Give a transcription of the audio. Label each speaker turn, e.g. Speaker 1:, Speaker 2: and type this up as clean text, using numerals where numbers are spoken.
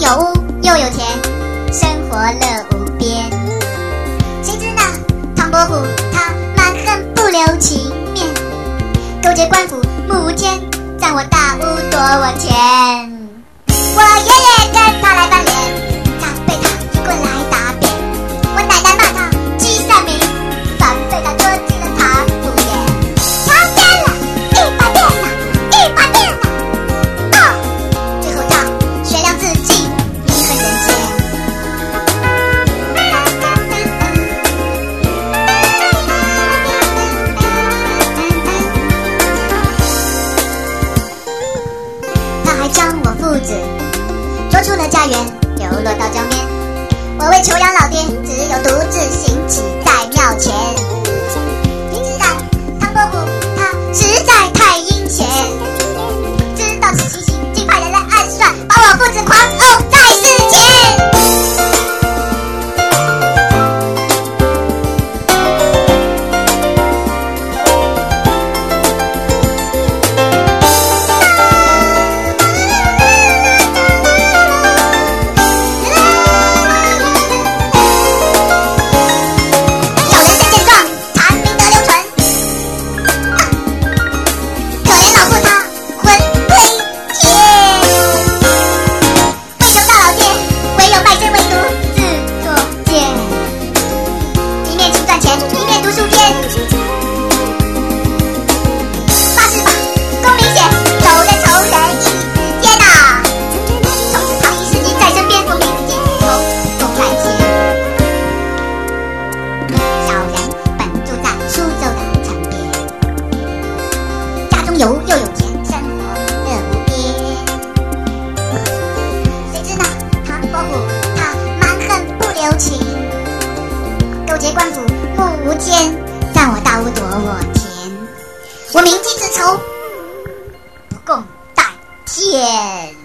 Speaker 1: 有屋又有钱，生活乐无边。谁知那唐伯虎他蛮横不留情面，勾结官府目无间，占我大屋夺我钱。我爷爷跟他来翻脸，他被他一棍来打扁。我奶奶骂他积善名，反被他捉进了唐府眼。强奸了100遍了，100遍了。最后他悬梁自尽，离恨人间。他还将我父子捉出了家园，流落到江边。我为求养老爹，只有独自行乞在庙前。谁知道唐伯虎他实在太阴险，知道此情形，竟派人来暗算，把我父子狂殴在世间。有又有钱，生活乐无边。谁知那唐伯虎他蛮横不留情，勾结官府目无间，占我大屋夺我田。我铭记此仇，不共戴天。